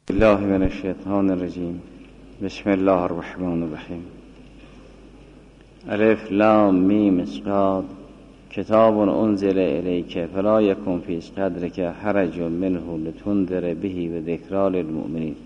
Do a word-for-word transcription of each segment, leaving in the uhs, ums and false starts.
الله من الشیطان الرجیم. بسم الله الرحمن الرحیم. الف لام میم صاد کتاب انزل الیک فلا یکن فی صدرک حرج منه لتنذر به و ذکری للمؤمنین.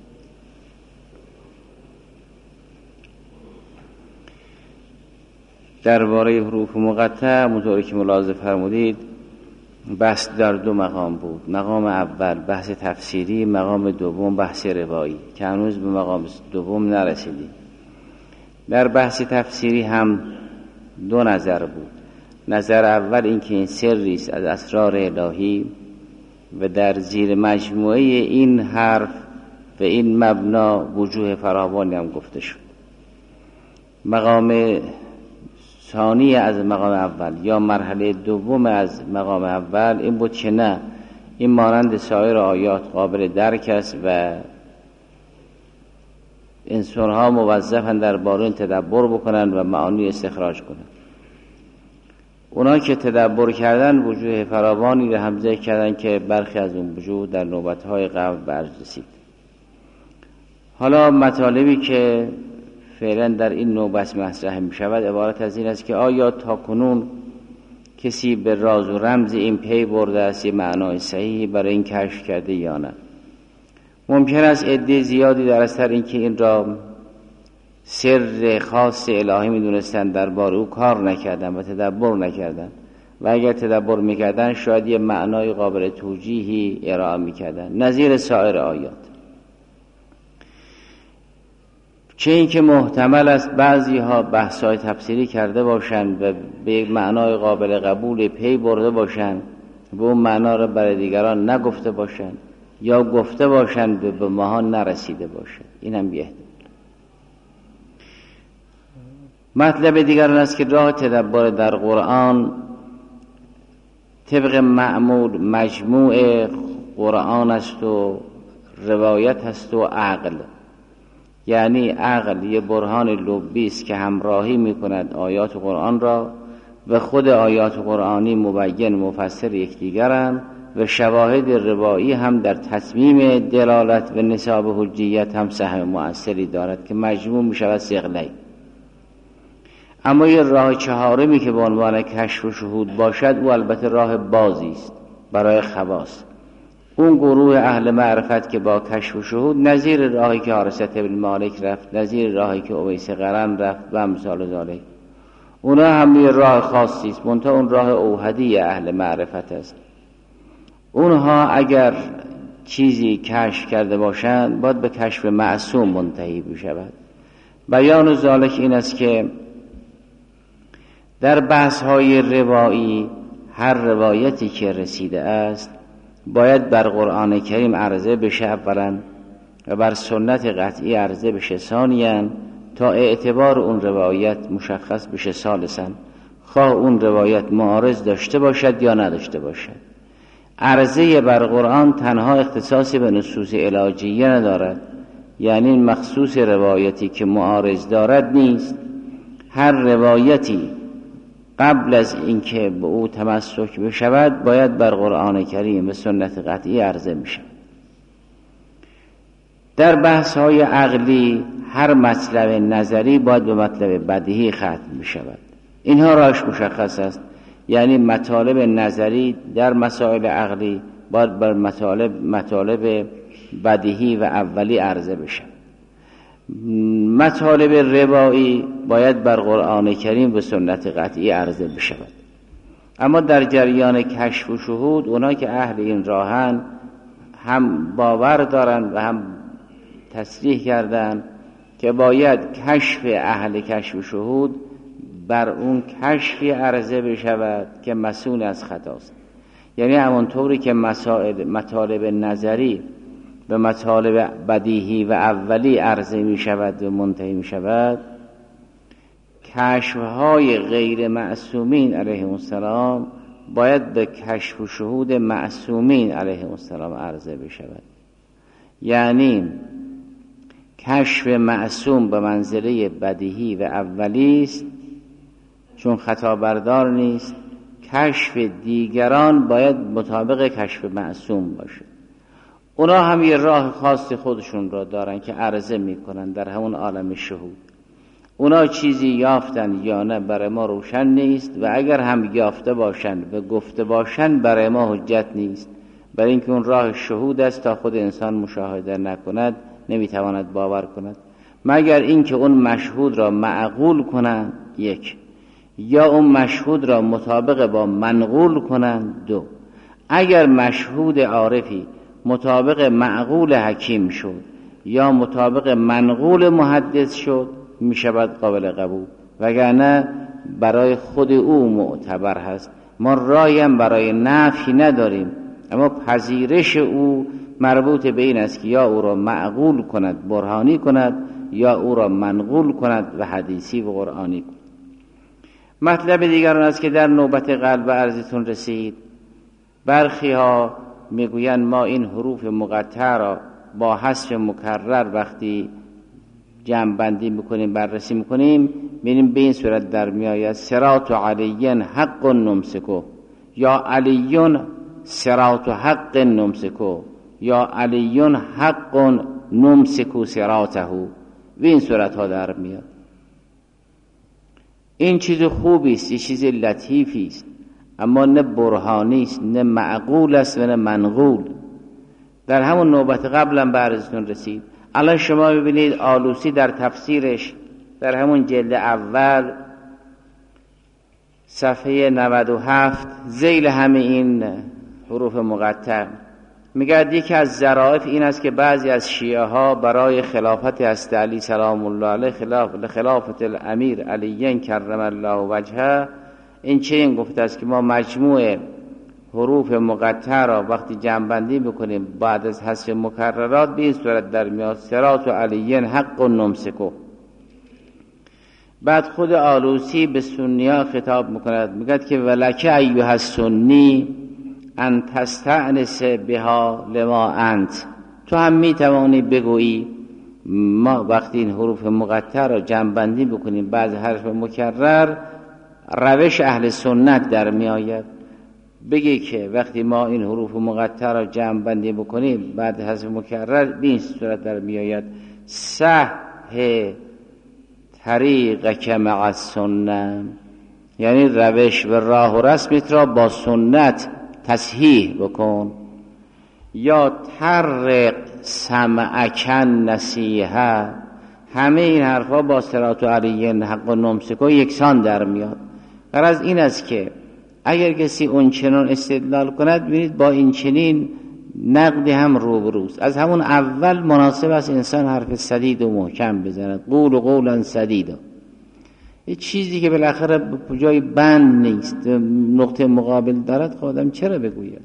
درباره حروف مقطع مطوری که ملاحظه فرمودید بحث در دو مقام بود. مقام اول بحث تفسیری، مقام دوم بحث روایی که هنوز به مقام دوم نرسیدیم. در بحث تفسیری هم دو نظر بود. نظر اول اینکه این سری است از اسرار الهی و در زیر مجموعه این حرف و این مبنا وجوه فراوانی هم گفته شد. مقام ثانی از مقام اول یا مرحله دوم از مقام اول این بود که نه، این مانند سایر آیات قابل درک است و انسان‌ها موظفند در باره تدبر بکنند و معانی استخراج کنند. اونا که تدبر کردن وجوه فراوانی را هم ذکر کردن که برخی از اون وجوه در نوبت‌های قبل به عرض رسید. حالا مطالبی که فعلا در این نوبت مطرح می شود عبارت از این است که آیا تا کنون کسی به راز و رمز این پی برده است یه معنای صحیحی برای این کشف کرده یا نه؟ ممکن است عده زیادی در اثر اینکه این را سر خاص الهی می دونستند درباره او کار نکردن و تدبر نکردن و اگر تدبر میکردن شاید یه معنای قابل توجیهی ارائه میکردن نظیر سایر آیات. چه این که محتمل است بعضی ها بحث‌های تفسیری کرده باشند و به یک معنای قابل قبول پی برده باشند و اون معنا را برای دیگران نگفته باشند یا گفته باشند و به ماها نرسیده باشند. این هم یه احتمال. مطلب دیگر این است که راه تدبر در قرآن طبق معمول مجموع قرآن است و روایت است و عقل. یعنی عقل یه برهان لبی است که همراهی میکند آیات قرآن را و خود آیات قرآنی مبین مفسر یکدیگرند و شواهد روایی هم در تصمیم دلالت و نصاب حجیت هم سهم مؤثری دارد که مجموع میشود ثقلی. اما یه راه چهارمی که به عنوان کشف و شهود باشد او البته راه بازی است برای خواص. اون گروه اهل معرفت که با کشف و شهود نظیر راهی که حارثة بن مالک رفت، نظیر راهی که اویس قرن رفت و امثال ذالک، اونا هم یه راه خاصی است، منتها اون راه اوحدی اهل معرفت است. اونها اگر چیزی کشف کرده باشند باید به کشف معصوم منتهی بشود. بیان ذالک این است که در بحث های روایی هر روایتی که رسیده است باید بر قرآن کریم عرضه بشه اولا و بر سنت قطعی عرضه بشه ثانیاً تا اعتبار اون روایت مشخص بشه ثالثاً، خواه اون روایت معارض داشته باشد یا نداشته باشد. عرضه بر قرآن تنها اختصاصی به نصوص علاجیه ندارد، یعنی مخصوص روایتی که معارض دارد نیست. هر روایتی قبل از اینکه به او تمسک بشود باید بر قرآن کریم و سنت قطعی عرضه میشه. در بحث های عقلی هر مطلب نظری باید به مطلب بدیهی ختم میشود. اینها راش مشخص است، یعنی مطالب نظری در مسائل عقلی باید بر مطالب مطالب بدیهی و اولی عرضه بشه. مطالب روایی باید بر قرآن کریم و سنت قطعی عرضه بشود. اما در جریان کشف و شهود اونا که اهل این راهن هم باور دارن و هم تصریح کردن که باید کشف اهل کشف و شهود بر اون کشفی عرضه بشود که مسئول از خطاست. یعنی همونطوری که مسائل مطالب نظری به مطالب بدیهی و اولی عرضه می شود و منتهی می شود، کشفهای غیر معصومین علیهم السلام باید به کشف و شهود معصومین علیهم السلام عرضه بشود. یعنی کشف معصوم به منزله بدیهی و اولی است چون خطا بردار نیست. کشف دیگران باید مطابق کشف معصوم باشه. اونا هم یه راه خاص خودشون را دارن که عرضه میکنن در همون عالم شهود. اونا چیزی یافتن یا نه برای ما روشن نیست، و اگر هم یافته باشند و گفته باشند برای ما حجت نیست، برای اینکه اون راه شهود است. تا خود انسان مشاهده نکند نمیتواند باور کند، مگر اینکه اون مشهود را معقول کنند، یک، یا اون مشهود را مطابق با منقول کنند، دو. اگر مشهود عارفی مطابق معقول حکیم شد یا مطابق منقول محدث شد میشود قابل قبول، وگرنه برای خود او معتبر هست. ما راهی هم برای نفی نداریم، اما پذیرش او مربوط به این است که یا او را معقول کند برهانی کند یا او را منقول کند و حدیثی و قرآنی کند. مطلب دیگر آن است که در نوبت قلب عرضتون رسید، برخی ها میگویند ما این حروف مقطع را با حذف مکرر وقتی جمع بندی میکنیم بررسی میکنیم ببینیم به این صورت در میآید صراط علیین حق نمسکو، یا علیون صراط حق نمسکو، یا علیون حق نمسکو صراطه، به این صورت ها در میاد. این چیز خوبی است، این چیز لطیفی است، اما نه برهانی است، نه معقول است و نه منقول. در همون نوبت قبلا به عرضتون رسید. الان شما ببینید آلوسی در تفسیرش در همون جلد اول صفحه نود و هفت ذیل همه این حروف مقطع میگه یکی از ظرافت این است که بعضی از شیعه ها برای خلافت حضرت علی سلام الله علیه خلاف خلافت الامیر علی کرم الله وجهه این چه این گفته است که ما مجموع حروف مقطع را وقتی جمع بندی بکنیم بعد از حذف مکررات به این صورت در میاد صراط علیین حق نمسکو. بعد خود آلوسی به سنی‌ها خطاب میکند، میگه که ولک ایها السنی ان تستأنس بها لما انت، تو هم میتوانی بگویی ما وقتی این حروف مقطع را جمع بندی بکنیم بعد حرف مکرر روش اهل سنت در میآید. بگی که وقتی ما این حروف مقطع را جمع بندی بکنیم بعد حذف مکرر به این صورت در میآید صح طریقک مع السنه، یعنی روش و راه و رسمت را با سنت تصحیح بکن. یا طرق سمعک نصیحه، همه این حرفا با صراط علیین حق نمسکو یکسان در میاد. غرض این است که اگر کسی اون چنان استدلال کند ببینید با این چنین نقد هم روبروست. از همون اول مناسب است انسان حرف سدید و محکم بزند، قول و قولا سدیدا، یه چیزی که بالاخره به جای بند نیست نقطه مقابل دارد خودم چرا بگوید.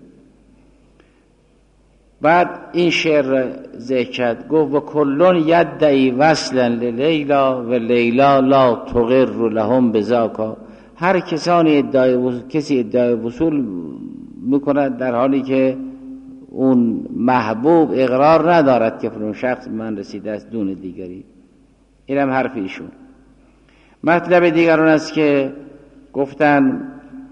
بعد این شعر ذکر کرد، گفت و کلون یدعی وصلا للیلا و لیلا لا تغر لهم بذاکا، هر کسانی ادعای وصول، کسی ادعای وصول میکند در حالی که اون محبوب اقرار ندارد که فلان شخص من رسیده است دون دیگری. اینم حرف ایشون. مطلب دیگر اون است که گفتن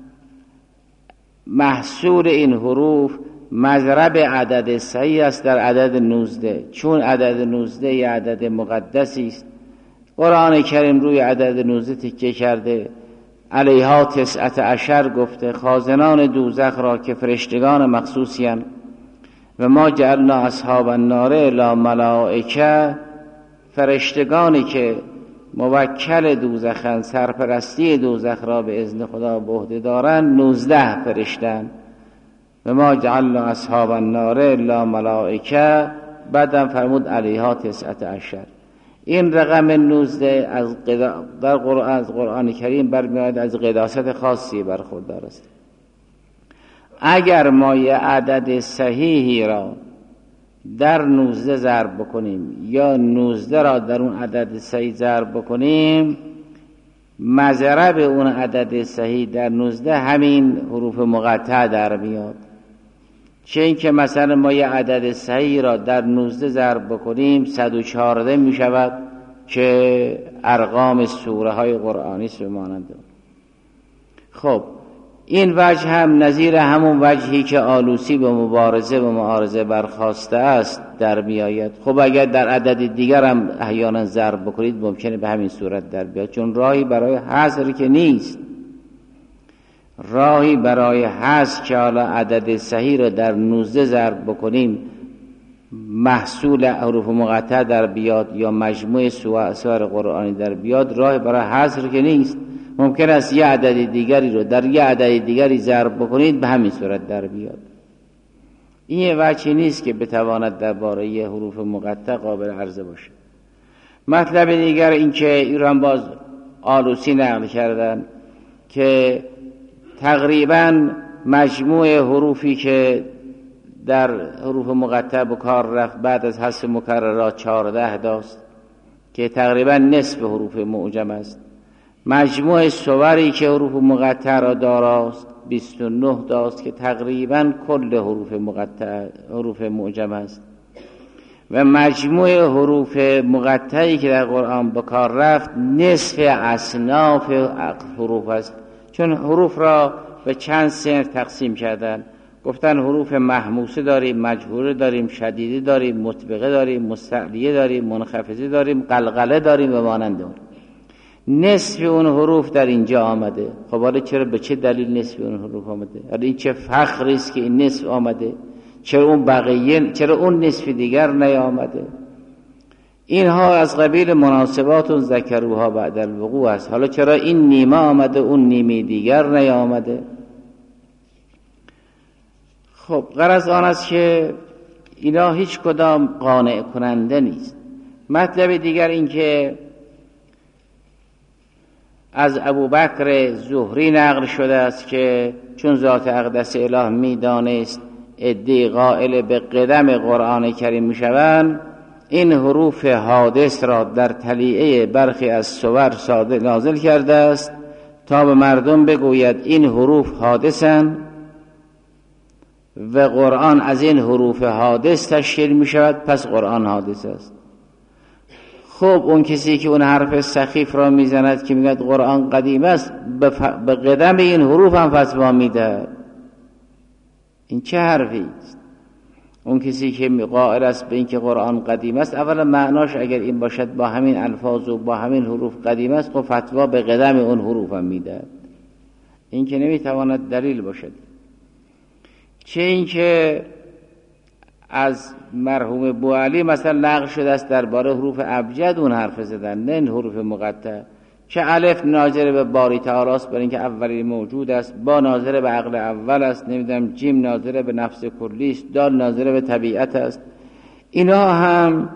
محصول این حروف مضرب عدد صحیح است در عدد نوزده، چون عدد نوزده یه عدد مقدسی است. قرآن کریم روی عدد نوزده تکیه کرده، علیها تسعت عشر گفته، خازنان دوزخ را که فرشتگان مخصوصی هستند و ما جعلنا اصحاب النار الا ملائکه، فرشتگانی که موکل دوزخن سرپرستی دوزخ را به اذن خدا به عهده دارند نوزده فرشتن. و ما جعلنا اصحاب النار الا ملائکه، بعدم فرمود علیها تسعت عشر. این رقم نوزده از در قرآن از قرآن کریم برمیاد از قداست خاصی برخوردار است. اگر ما یه عدد صحیحی را در نوزده ضرب بکنیم یا نوزده را در اون عدد صحیح ضرب بکنیم، مضرب اون عدد صحیح در نوزده همین حروف مقطع در میاد. چه این که مثلا ما یه عدد صحیح را در نوزده ضرب بکنیم صد و چهارده می شود که ارقام سوره های قرآنی است بمانند. خب این وجه هم نظیر همون وجهی که آلوسی به مبارزه و معارضه برخواسته است در میآید. خب اگر در عدد دیگر هم احیانا ضرب بکنید ممکنه به همین صورت در بیاد، چون راهی برای حصر که نیست. راهی برای حصر که حالا عدد صحیح رو در نوزده ضرب بکنیم محصول حروف مقطع در بیاد یا مجموع سور قرآنی در بیاد، راه برای حصر که نیست. ممکن است یه عدد دیگری رو در یه عدد دیگری ضرب بکنید به همین صورت در بیاد. این یه وجهی نیست که بتواند درباره یه حروف مقطع قابل عرضه باشه. مطلب دیگر این که ایران باز آلوسی نقل کردن که تقریبا مجموع حروفی که در حروف مقطع به کار رفت بعد از حذف مکررات چهارده داست که تقریبا نصف حروف معجم است. مجموع صوری که حروف مقطع را داراست بیست و نه داست که تقریبا کل حروف مقطع حروف معجم است. و مجموع حروف مقطعی که در قرآن به کار رفت نصف اصناف حروف است، چون حروف را به چند صنف تقسیم کردن. گفتن حروف محموسه داریم، مجهوره داریم، شدیده داریم، مطبقه داریم، مستعلیه داریم، منخفضه داریم، قلقله داریم و مانند اون. نصف اون حروف در اینجا آمده. خب حالا چرا به چه دلیل نصف اون حروف آمده؟ حالا این چه فخری است که این نصف آمده؟ چرا اون بقیه، چرا اون نصف دیگر نیامده؟ اینها از قبیل مناسبات و ذکروها بعد الوقوع است. حالا چرا این نیمه آمده اون نیمه دیگر نیامده؟ خب غرض آن است که اینا هیچ کدام قانع کننده نیست. مطلب دیگر این که از ابوبکر زهری نقل شده است که چون ذات اقدس اله می دانست عده‌ای قائل به قدم قرآن کریم می شوند، این حروف حادث را در تلیعه برخی از سور ساده نازل کرده است تا به مردم بگوید این حروف حادثند و قرآن از این حروف حادث تشکیل می شود، پس قرآن حادث است. خب اون کسی که اون حرف سخیف را می زند که می گوید قرآن قدیم است به, ف... به قدم این حروف هم فتوا می دهد. این چه حرفی است؟ اون کسی که قائل است به این که قرآن قدیم است، اولا معناش اگر این باشد با همین الفاظ و با همین حروف قدیم است، خب فتوا به قدم اون حروف هم می دهد. این که نمی تواند دلیل باشد. چه این که از مرحوم بوعلی مثلا نقل شده است درباره حروف ابجد اون حرف زدن، نه این حروف مقطع. که الف ناظر به باری تعالی است برای اینکه اولی موجود است، با ناظر به عقل اول است، نمیدونم جیم ناظر به نفس کلی است، دال ناظر به طبیعت است. اینا هم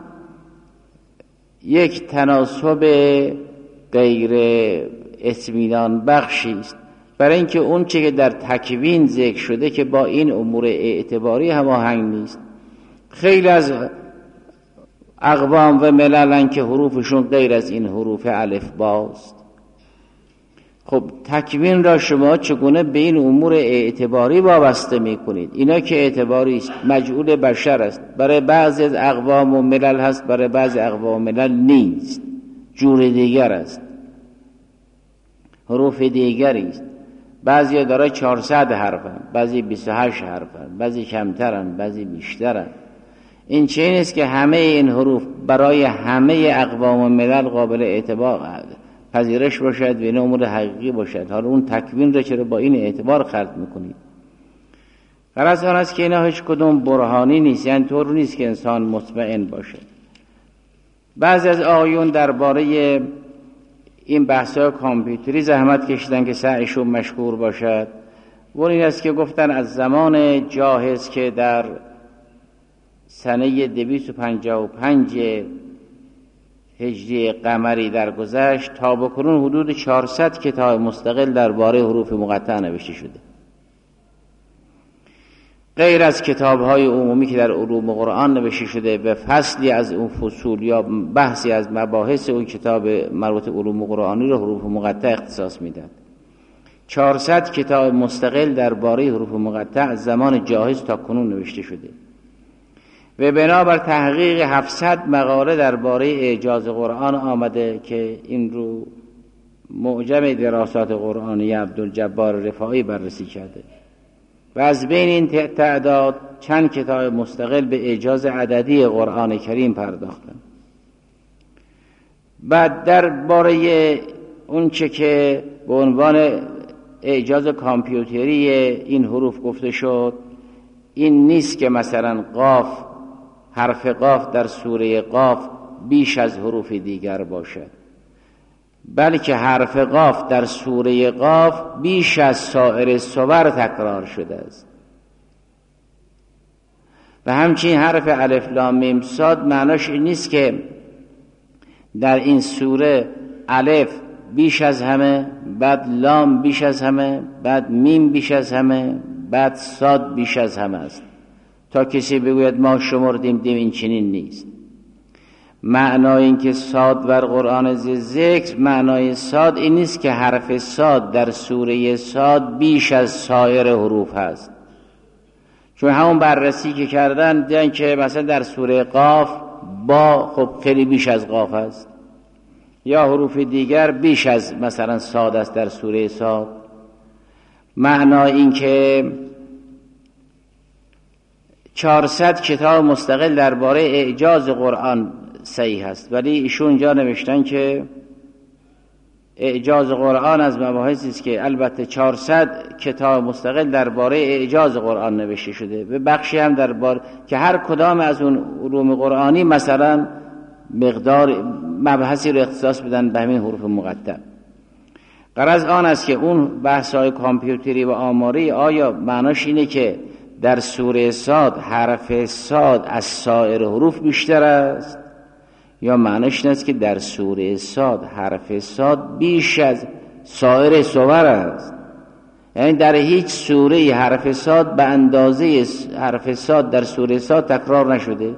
یک تناسب غیر اطمینان بخشی است، برای اینکه اون چه که در تکوین ذکر شده که با این امور اعتباری هماهنگ نیست. خیلی از اقوام و مللن که حروفشون غیر از این حروف الف باست. خب تکوین را شما چگونه به این امور اعتباری وابسته میکنید؟ اینا که اعتباری است، مجعول بشر است، برای بعضی از اقوام و ملل هست، برای بعضی اقوام و ملل نیست، جور دیگر است، حروف دیگری است. بعضی دارای چهارصد حرفن، بعضی بیست و هشت حرفن، بعضی کمترن، بعضی بیشترن. این چه نیست که همه این حروف برای همه اقوام و ملل قابل اعتبار پذیرش باشد و این امور حقیقی باشد. حالا اون تکوین را چرا با این اعتبار خلط میکنید؟ غرض آن است که اینا هیچ کدوم برهانی نیست، یعنی طور نیست که انسان مطمئن باشه. بعضی از آقایون درباره این بحث‌های کامپیوتری زحمت کشیدن که سعیشون مشکور باشد. و این است که گفتن از زمان جاهز که در سنه دویست و پنجاه و پنج هجری قمری درگذشت تا بکنون حدود چهارصد کتاب مستقل درباره حروف مقطع نوشته شده، غیر از کتاب‌های عمومی که در علوم قرآن نوشته شده به فصلی از اون فصول یا بحثی از مباحث اون کتاب مربوط علوم قرآنی رو حروف مقطع اختصاص میدن. چهارصد کتاب مستقل درباره حروف مقطع از زمان جاهز تا کنون نوشته شده و بنابر تحقیق هفتصد مقاله درباره اعجاز قرآن آمده که این رو معجم دراسات قرآنی عبدالجبار رفاعی بررسی کرده و از بین این تعداد چند کتاب مستقل به اعجاز عددی قرآن کریم پرداختن. بعد در باره اون چه که به عنوان اعجاز کامپیوتری این حروف گفته شد، این نیست که مثلا قاف، حرف قاف در سوره قاف بیش از حروف دیگر باشد، بلکه حرف قاف در سوره قاف بیش از سایر سور تکرار شده است. و همچنین حرف الف لام میم صاد معناش این نیست که در این سوره الف بیش از همه، بعد لام بیش از همه، بعد میم بیش از همه، بعد صاد بیش از همه است تا کسی بگوید ما شمردیم دیم. این چنین نیست. معنای این که صاد در قرآن ذکر، معنای صاد این نیست که حرف صاد در سوره صاد بیش از سایر حروف هست، چون همون بررسی که کردن دیدن که مثلا در سوره قاف با خب خیلی بیش از قاف است، یا حروف دیگر بیش از مثلا صاد است در سوره صاد. معنای این که چهارصد کتاب مستقل درباره اعجاز قرآن صحیح است، ولی ایشون اینجا نوشتن که اعجاز قرآن از مباحثی است که البته چهارصد کتاب مستقل درباره اعجاز قرآن نوشته شده و بخشی هم درباره که هر کدام از اون علوم قرآنی مثلا مقدار مبحثی رو اختصاص بدن به همین حروف مقطع. غرض آن است که اون بحث‌های کامپیوتری و آماری آیا معناش اینه که در سوره صاد حرف صاد از سایر حروف بیشتر است، یا معناش این است که در سوره صاد حرف صاد بیش از سایر سور است؟ یعنی در هیچ سوره حرف صاد به اندازه حرف صاد در سوره صاد تکرار نشده،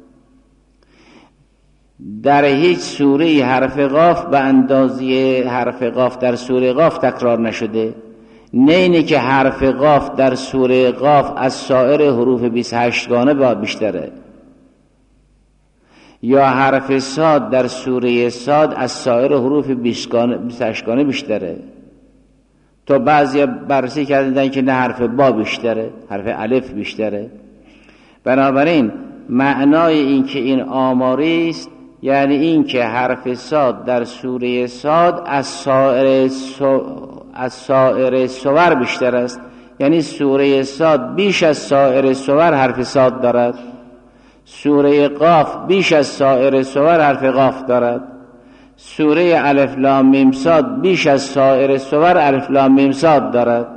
در هیچ سوره حرف قاف به اندازه حرف قاف در سوره قاف تکرار نشده. نه اینه که حرف قاف در سوره قاف از سایر حروف بیست و هشت گانه با بیشتره، یا حرف صاد در سوره صاد از سایر حروف بیست و هشت گانه بیشتره. تو بعضی بررسی کردن که نه حرف با بیشتره، حرف الف بیشتره. بنابراین معنای این که این آماری است یعنی این که حرف صاد در سوره صاد از سایر سو... از سایر سور بیشتر است، یعنی سوره صاد بیش از سایر سور حرف صاد دارد، سوره قاف بیش از سایر سور حرف قاف دارد، سوره الف لام میم صاد بیش از سایر سور الف لام میم صاد دارد،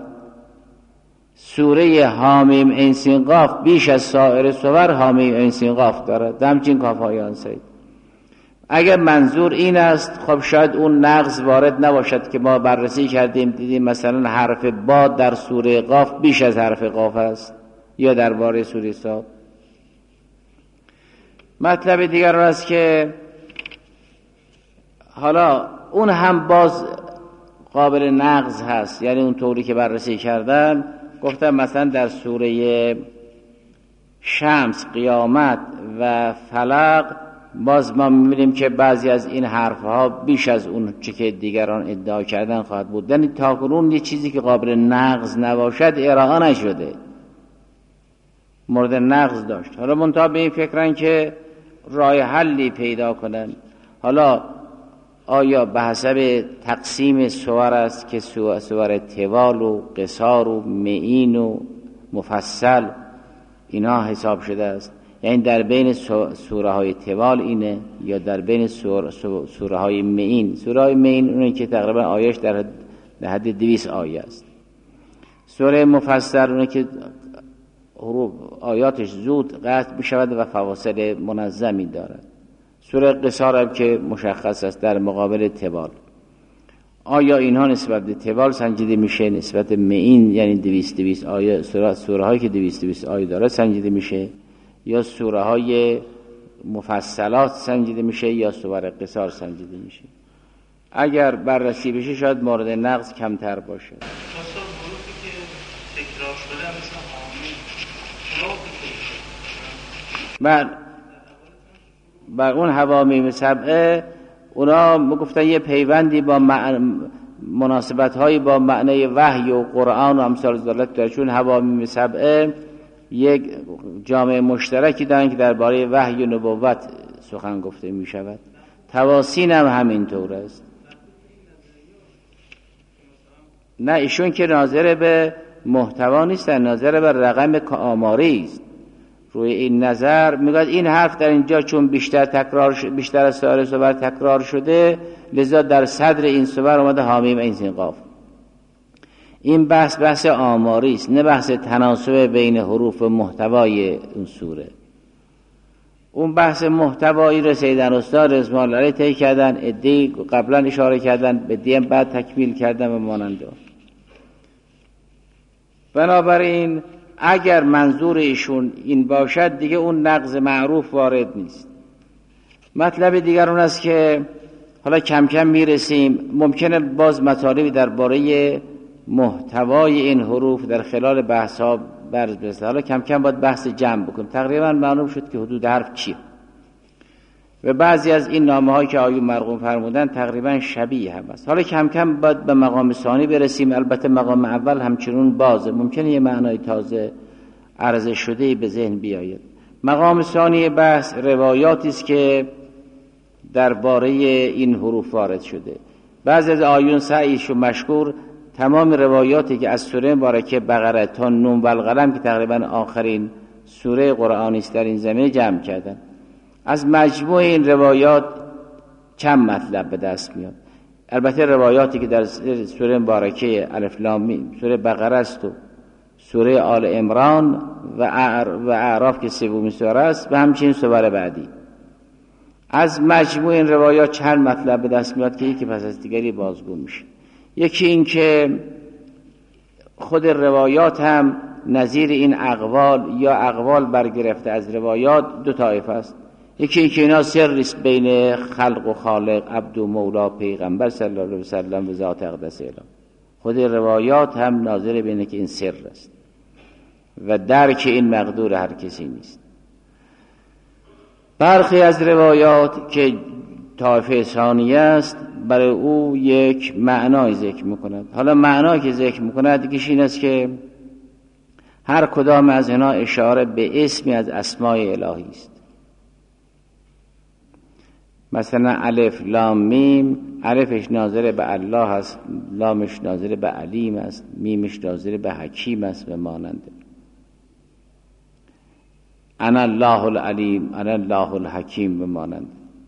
سوره حامیم عین سین قاف بیش از سایر سور حامیم عین سین قاف دارد. همچنین کاف های آن سید. اگر منظور این است خب شاید اون نقض وارد نباشد که ما بررسی کردیم دیدیم مثلا حرف با در سوره قاف بیش از حرف قاف است یا درباره سوره صاد. مطلب دیگر است که حالا اون هم باز قابل نقض هست، یعنی اون طوری که بررسی کردن گفتم مثلا در سوره شمس، قیامت و فلق باز ما می‌بینیم که بعضی از این حرفها بیش از اون چه که دیگران ادعا کردن خواهد بود. یعنی تاکنون یه چیزی که قابل نقض نباشد ارائه نشده، مورد نقض داشت. حالا منتها به این فکرن که راه حلی پیدا کنن. حالا آیا به حسب تقسیم سور است که سور طوال و قصار و معین و مفصل اینا حساب شده است، یعنی در بین سوره های طوال اینه یا در بین سوره, سوره های معین. سوره های معین اونه که تقریبا آیش در حد دویست آیه است. سوره مفصل اونه که حروف آیاتش زود قطع می شود و فواصل منظمی دارد. سوره قصار هم که مشخص است در مقابل طوال. آیا اینها نسبت به طوال سنجیده میشه، نسبت معین یعنی دویست دویست آیه سوره, سوره هایی که دویست دویست آیه داره سنجیده میشه، یا سوره های مفصلات سنجیده میشه یا سوره قصار سنجیده میشه؟ اگر بررسی بشه شاید مورد نقض کمتر باشه. بر بر اون حوامیم سبعه اونا میگفتن یه پیوندی با مناسبت هایی با معنی وحی و قرآن و امثال ذالک داره، چون حوامیم سبعه یک جامعه مشترکی دارن که درباره وحی و نبوت سخن گفته می شود. تواسین هم همینطور است. نه ایشون که ناظر به محتوا نیستن، ناظر به رقم آماری است. روی این نظر میگه این حرف در اینجا چون بیشتر تکرار ش... بیشتر از سایر سور تکرار شده، لذا در صدر این سور اومده حامیم این سین قاف. این بحث بحث آماری است، نه بحث تناسب بین حروف و محتوای اون سوره. اون بحث محتوایی رو سیدن استاد رضوان الله علیه طی کردن، عده‌ای قبلا اشاره کردن، به دیم بعد تکمیل کردن و مانند. بنابراین اگر منظور ایشون این باشد دیگه اون نقض معروف وارد نیست. مطلب دیگر اون است که حالا کم کم میرسیم، ممکنه باز مطالبی درباره محتوای این حروف در خلال بحث ها برز برسه. حالا کم کم باید بحث جمع بکنیم. تقریبا معلوم شد که حدود حرف چیه و بعضی از این نامه هایی که آیون مرقوم فرمودن تقریبا شبیه هم است. حالا کم کم باید به مقام ثانی برسیم. البته مقام اول همچنون بازه، ممکنه یه معنای تازه عرضه شده به ذهن بیاید. مقام ثانی بحث روایاتی است که درباره این حروف وارد شده. بعضی از آیون سعیش و مشکور تمام روایاتی که از سوره مبارکه بقره تا نون و القلم که تقریبا آخرین سوره قرآنی است در این زمینه جمع کردن. از مجموع این روایات چند مطلب به دست میاد. البته روایاتی که در سوره مبارکه الف لام میم سوره بقره است و سوره آل عمران و اعراف که سومین سوره است و همچنین سوره بعدی. از مجموع این روایات چند مطلب به دست میاد که یکی پس از دیگری بازگو میشه. یکی این که خود روایات هم نظیر این اقوال یا اقوال برگرفته از روایات دو طایفه است. یکی این که اینا سر است بین خلق و خالق، عبد و مولا، پیغمبر صلی الله علیه و سلم و ذات اقدس اله. خود روایات هم ناظر بینه که این سر است و درک این مقدور هر کسی نیست. برخی از روایات که طایفه ثانیه است برای او یک معنای ذکر میکند. حالا معنایی که ذکر میکند دیگه این است که هر کدام از اینا اشاره به اسمی از اسمای الهی است. مثلا الف لام میم، الفش ناظر به الله است، لامش ناظر به علیم است، میمش ناظر به حکیم است و ماننده. انا الله العلیم، انا الله الحکیم و ماننده.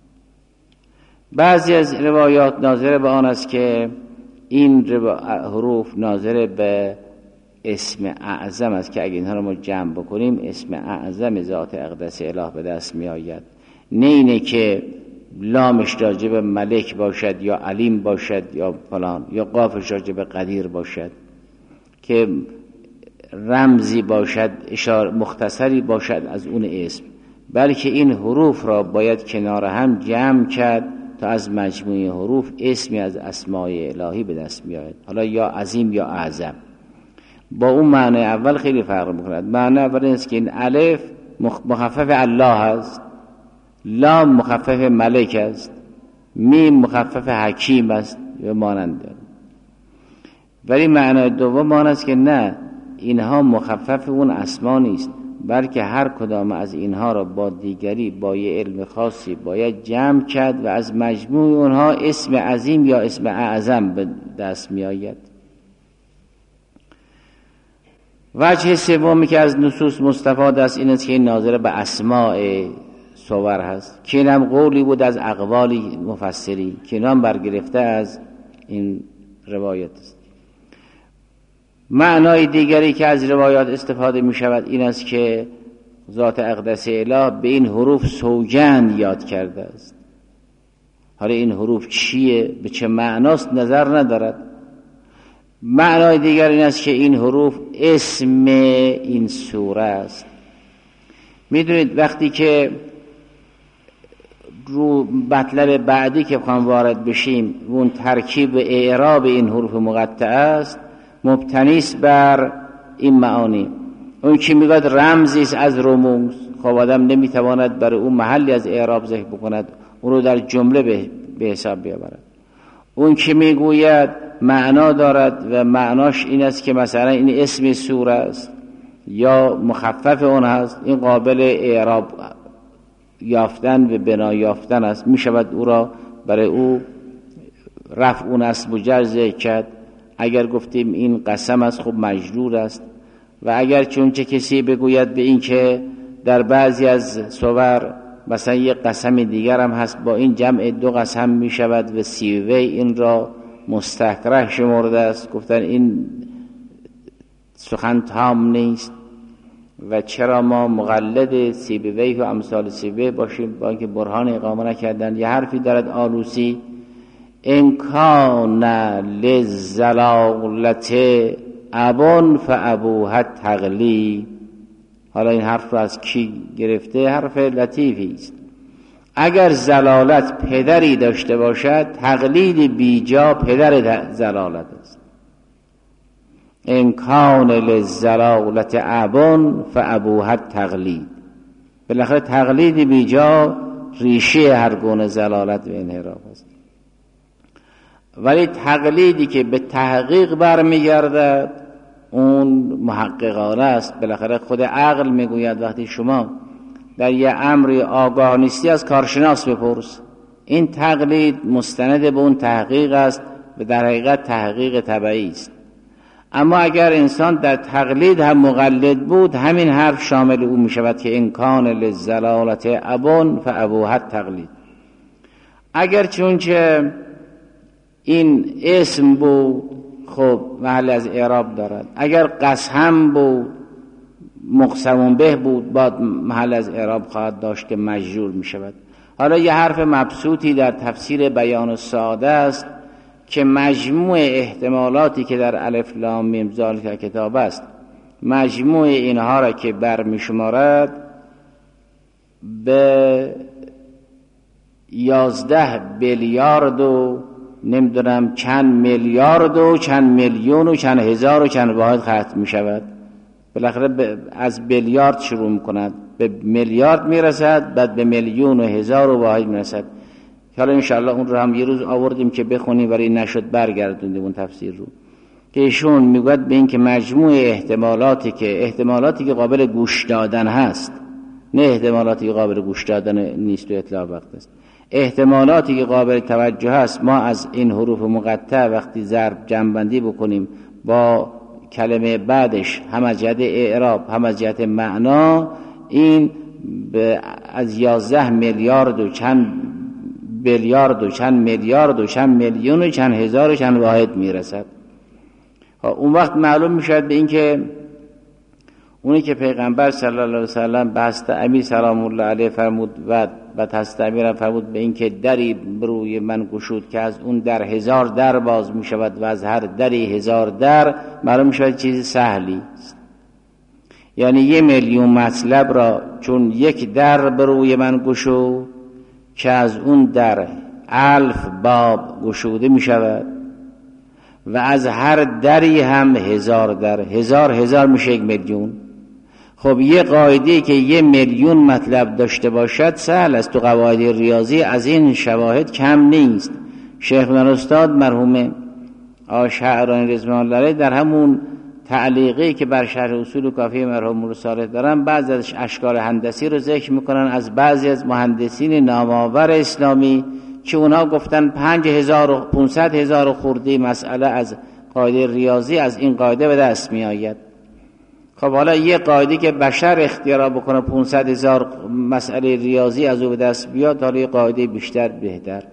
بعضی از روایات ناظر به آن است که این حروف ناظر به اسم اعظم است که اگه اینها رو ما جمع بکنیم اسم اعظم ذات اقدس اله به دست می آید. نه اینه که لامش راجع به ملک باشد یا علیم باشد یا فلان، یا قافش راجع به قدیر باشد که رمزی باشد، اشاره مختصری باشد از اون اسم، بلکه این حروف را باید کنار هم جمع کرد تا از مجموعه حروف اسمی از اسمای الهی به دست بیاید. حالا یا عظیم یا اعظم. با اون معنی اول خیلی فرق میکند. معنی اول این است که این الف مخفف الله است، لام مخفف ملک است، میم مخفف حکیم است و مانند. ولی معنی دوم آن است که نه، اینها مخفف اون اسما نیست، بلکه هر کدام از اینها را با دیگری با یه علم خاصی باید جمع کرد و از مجموع اونها اسم عظیم یا اسم اعظم به دست می آید. وجه سومی که از نصوص مستفاد است این است که این ناظر به اسماء صور هست که اینم قولی بود از اقوالی مفسری که اینام برگرفته از این روایت است. معنای دیگری که از روایات استفاده می شود این است که ذات اقدس اله به این حروف سوگند یاد کرده است. حالا این حروف چیه، به چه معناست نظر ندارد. معنای دیگر این است که این حروف اسم این سوره است. میدونید وقتی که رو مطلب بعدی که بخوام وارد بشیم اون ترکیب اعراب این حروف مقطعه است، مبتنی است بر این معانی. اون که میگوید رمزی است از رموز، خب آدم نمیتواند برای اون محلی از اعراب ذکر بکند، اون رو در جمله به حساب بیاورد. اون که میگوید معنا دارد و معناش این است که مثلا این اسم سوره است یا مخفف اون هست، این قابل اعراب یافتن و بنا یافتن است، می شود او را برای او رفع اون اسم و جر ذکر کرد. اگر گفتیم این قسم است خب مجرور است. و اگر چون چه کسی بگوید به این که در بعضی از صور مثلا یک قسم دیگر هم هست، با این جمع دو قسم می شود و سیوی این را مستکره شمرده است، گفتن این سخن تام نیست. و چرا ما مقلد سیبوی و امثال سیبوی باشیم با اینکه برهان اقامه نکردن؟ یه حرفی دارد آلوسی: انکان للزلالت ابون فابوها تقلید. حالا این حرف رو از کی گرفته؟ حرف لطیفی است. اگر زلالت پدری داشته باشد، تقلید بیجا پدر زلالت است. انکان للزلالت ابون فابوها تقلید. بالاخره تقلید بیجا ریشه هر گونه زلالت و انحراف است. ولی تقلیدی که به تحقیق برمیگردد اون محققانه است. بالاخره خود عقل میگوید وقتی شما در یه امری آگاه نیستی از کارشناس بپرس. این تقلید مستند به اون تحقیق است و در حقیقت تحقیق طبعی است. اما اگر انسان در تقلید هم مقلد بود، همین حرف شامل او می شود که انکان للزلالت ابون فابوها تقلید. اگر چونچه این اسم بود خب محل از اعراب دارد. اگر قسم بود مقسم به بود بعد محل از اعراب خواهد داشت که مجرور می شود. حالا یه حرف مبسوطی در تفسیر بیان الساده است که مجموع احتمالاتی که در الف لام میم ذالک کتاب است، مجموع اینها را که برمی شمارد به یازده بیلیارد و نمیدونم چند میلیارد و چند میلیون و چند هزار و چند واحد ختم می شود. بالاخره از بیلیارد شروع می کند، به میلیارد می رسد، بعد به میلیون و هزار و واحد می رسد. حالا انشاءالله اون رو هم یه روز آوردیم که بخونیم ولی نشد برگردوندیم اون تفسیر رو، که ایشون میگوید به این که مجموع احتمالاتی که احتمالاتی که قابل گوش دادن هست، نه احتمالاتی که قابل گوش دادن نیست و اطلاع وقت است، احتمالاتی که قابل توجه هست، ما از این حروف مقطع وقتی ضرب جمع‌بندی بکنیم با کلمه بعدش هم از جهت اعراب هم از جهت معنا، این از یازده میلیارد و چند بیلیارد و چند میلیارد و چند میلیون و چند هزار و چند واحد میرسد. اون وقت معلوم میشد به این که اونی که پیغمبر صلی الله علیه وسلم به حضرت امیر سلام الله علیه فرمود و به حضرت امیر فرمود به این که دری بروی من گشود که از اون در هزار در باز میشود و از هر دری هزار در، معلوم میشود چیز سهلی است. یعنی یه میلیون مطلب را چون یک در بروی من گشود که از اون در الف باب گشوده می شود و از هر دری هم هزار در، هزار هزار میشه یک میلیون. خب یه قاعده که یه میلیون مطلب داشته باشد سهل است، تو قواعد ریاضی از این شواهد کم نیست. شیخ من استاد مرحوم آشعرانی رضوان الله علیه در همون تعلیقی که بر شرح اصول کافی مرحوم رساله دارن بعضی از اشکال هندسی رو ذکر میکنن از بعضی از مهندسین نامآور اسلامی که اونا گفتن پنج هزار و پونصد هزار خورده مسئله از قاعده ریاضی از این قاعده به دست می آید. خب حالا یه قاعده که بشر اختیار بکنه پونصد هزار مسئله ریاضی از او به دست بیاد، حالا یه قاعده بیشتر بهتر.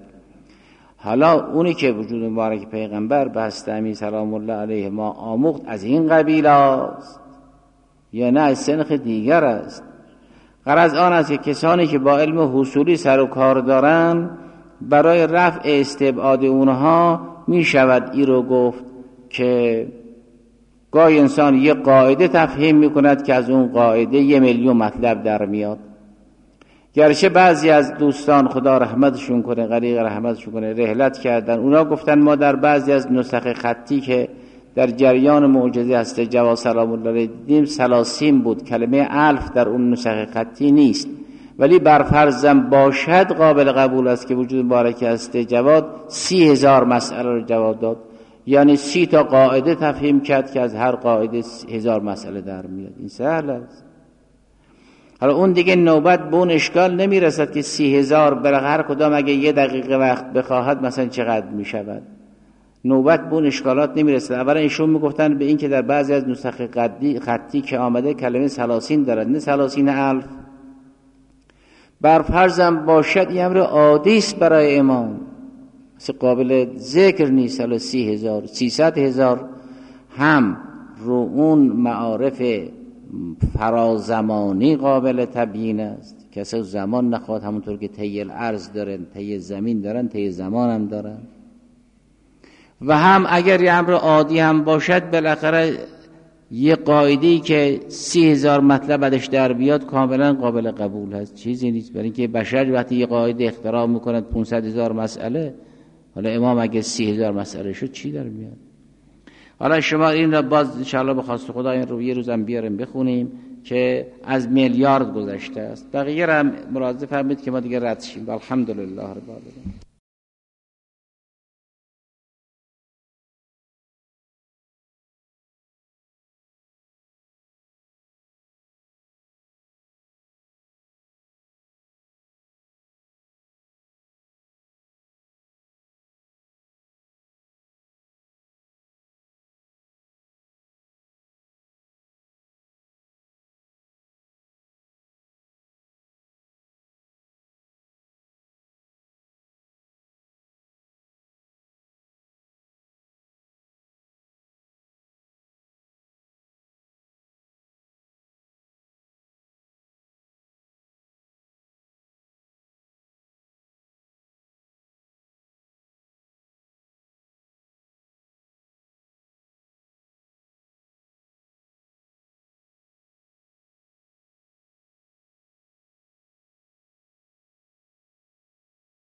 حالا اونی که وجود مبارک پیغمبر به حضرت امیر سلام الله علیه ما آموخت از این قبیل است یا نه از سنخ دیگر است؟ غرض آن است که کسانی که با علم حصولی سر و کار دارن برای رفع استبعاد اونها می شود ای رو گفت که گاهی انسان یه قاعده تفهیم می کند که از اون قاعده یه میلیون مطلب در میاد. گرچه بعضی از دوستان خدا رحمتشون کنه غریق رحمتشون کنه رحلت کردن، اونا گفتن ما در بعضی از نسخ خطی که در جریان معجزه هست جواد سلام الله دیدیم سلاسیم بود، کلمه الف در اون نسخ خطی نیست. ولی بر فرضم باشد قابل قبول است که وجود مبارک است جواد سی هزار مسئله رو جواب داد، یعنی سی تا قاعده تفهیم کرد که از هر قاعده هزار مسئله در میاد. این سهل است. حالا اون دیگه نوبت به اون اشکال نمیرسد که سی هزار برای هر کدام اگه یه دقیقه وقت بخواهد مثلا چقدر میشود. نوبت به اون اشکالات نمیرسد. اولا ایشون میگفتن به این که در بعضی از نسخ خطی, خطی که آمده کلمه سلاسین دارد، نه سلاسین الف. بر فرضم باشد این امر عادی است برای امام، مثل قابل ذکر نیست. حالا سی هزار سیصد هزار هم رو اون معارف فرازمانی قابل تبیین است. کسی زمان نخواد، همونطور که طی الارض دارن، طی زمین دارن، طی زمان هم دارن. و هم اگر یه امر عادی هم باشد بالاخره یه قاعده‌ای که سی هزار مطلب ازش در بیاد کاملا قابل قبول هست، چیزی نیست. برای اینکه بشر وقتی یه قاعده اختراع میکند پانصد هزار مسئله، حالا امام اگه سی هزار مسئله شد چی در میاد؟ حالا شما این رو باز انشاءالله به خواست خدا این رو یه روزم بیاریم بخونیم که از میلیارد گذشته است. بقیه هم مراجعه فرمایید که ما دیگه رد شیم. الحمدلله رب العالمین.